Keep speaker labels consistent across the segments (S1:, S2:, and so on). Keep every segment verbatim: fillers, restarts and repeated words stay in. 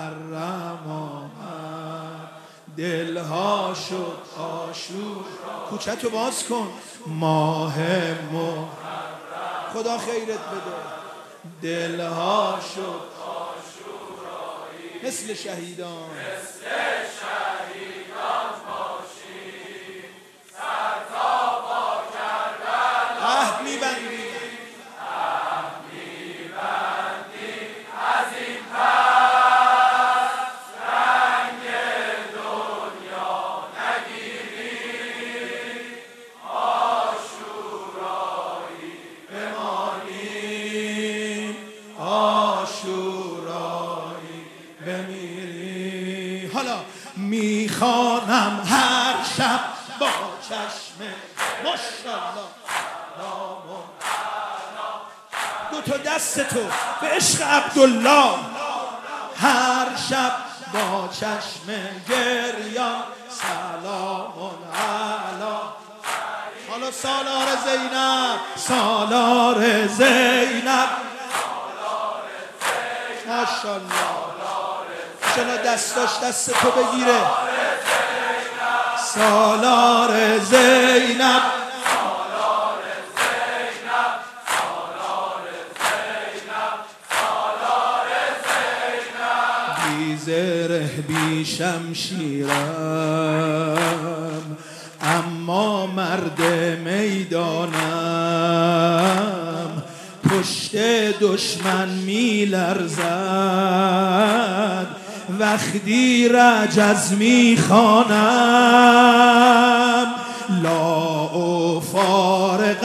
S1: محرم آمد، دلها شد آشور. کوچه تو باز کن. ماه محرم خدا خیرت بده. دلها شد آشورایی، مثل شهیدان مثل شهیدان باشی، سر تا پا کربلا عهد می‌بندی، عهد می‌بندی از این پس رنگ دنیا نگیری، آشورایی بمانی، آشورایی بمیری. حالا میخوانم هر شب با چشم ماشاءالله دو تا دست تو به عشق عبدالله، هر شب با چشم گریان سلام علی. حالا سالار زینب، سالار زینب ماشاءالله، چرا دستاش دست تو بگیره. سالار زینب، سالار زینب، سالار زینب، سالار زینب. بی زره بی شمشیرم اما مرد میدانم، پشت دشمن می لرزد وقتی رجز می خوانم. لا افارق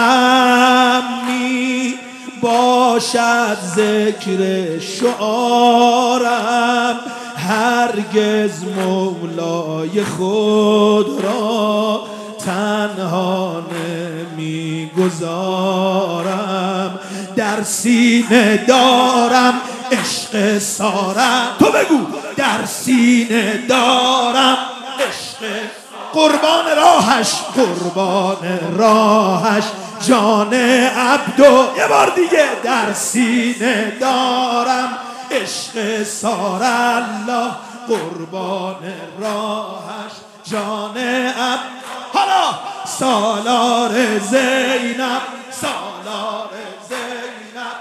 S1: عمی باشد ذکر شعارم، هرگز مولای خود را تنها نمی گذارم. در سینه دارم عشق سارم، تو بگو. در سینه دارم عشق، قربان راهش، قربان راهش جان عبدو. یه بار دیگه. در سینه دارم عشق سار الله، قربان راهش جان عبدو. حالا سالار زینب، سالار زینب.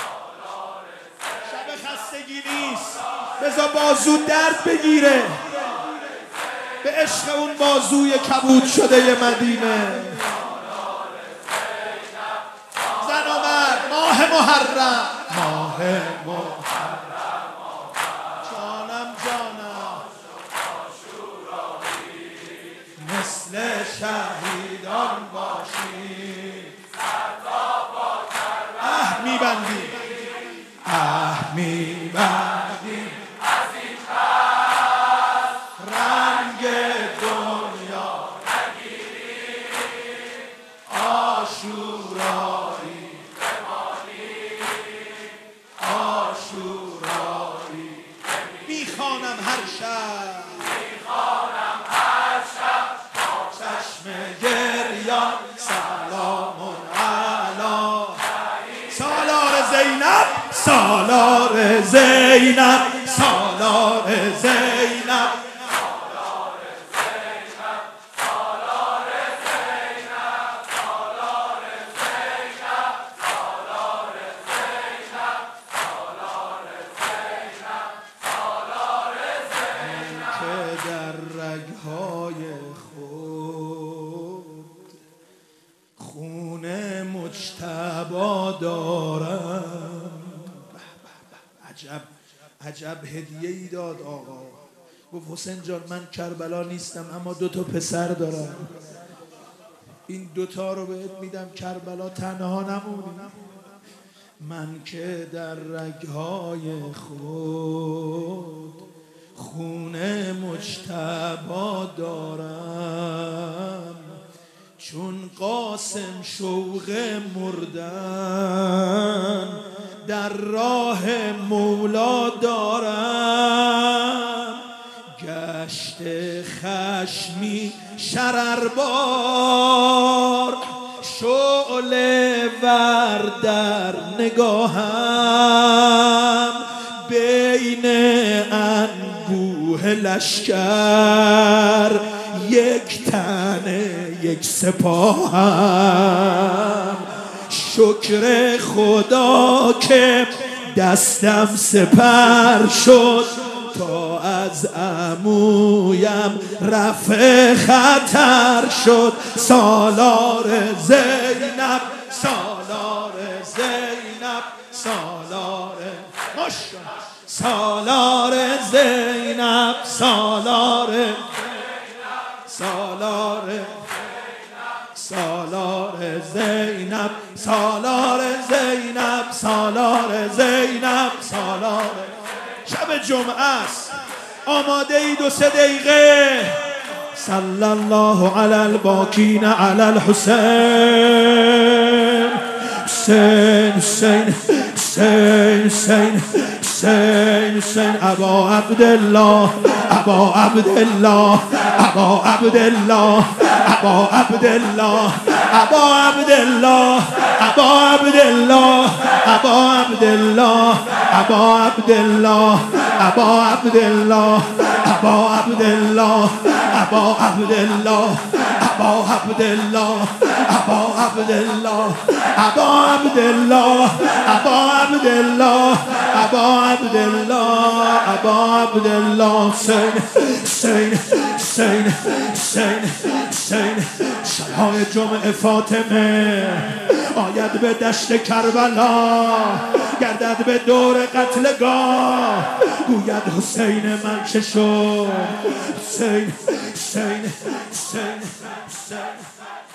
S1: شب خستگی نیست، بذار بازو درد بگیره به عشق اون بازوی کبود شده ی مدینه. زن و مرد، ماه محرم، ماه محرم، جانم جانم مثل شهیدان باشی، عهد میبندی، عهد میبندی از این پس رنگ دنیا نگیری، آشورایی بمانی، آشورایی. میخوانم هر شب، میخوانم هر شب با چشم گریان سلام علی. سالار زینب، سالار زینب، سالار زینب، سالار زینب، سالار زینب، سالار زینب، سالار زینب، سالار زینب، سالار زینب. که در رگهای خود خون مجتبی دارم. عجب عجب هدیه ای داد آقا. گفت حسین جان من کربلا نیستم اما دو تا پسر دارم، این دوتا رو بهت میدم کربلا تنها نمونی. من که در رگهای خود خون مجتبی دارم، چون قاسم شوق مردن در راه مولا دارم. گشت خشمی شرربار شعله ور در نگاهم، به بین انبوه لشکر یک تن یک سپاهم. شکر خدا که دستم سپر شد تا از عمویم رفع خطر شد. سالار زینب سالار زینب سالار ماشاءالله سالار زینب سالار سالار سالار زینب سالار زینب سالار زینب سالار. شب جمعه است، آماده اید و سه دقیقه. صلی الله علی الباکین علی الحسین. حسین حسین حسین حسین حسین حسین ابا عبدالله ابا عبدالله ابا عبدالله ابا عبدالله ابا عبدالله ابا عبدالله ابا عبدالله ابا عبدالله ابا عبدالله ابا عبدالله ابا عبدالله ابا عبدالله ابا عبدالله ابا عبدالله ابا عبدالله ابا عبدالله ابا عبدالله. حسین حسین حسین حسین حسین. شب‌های جمعه فاطمه آید به دشت کربلا، گردد به دور قتلگاه، گوید حسین من چه شد. حسین حسین حسین حسین.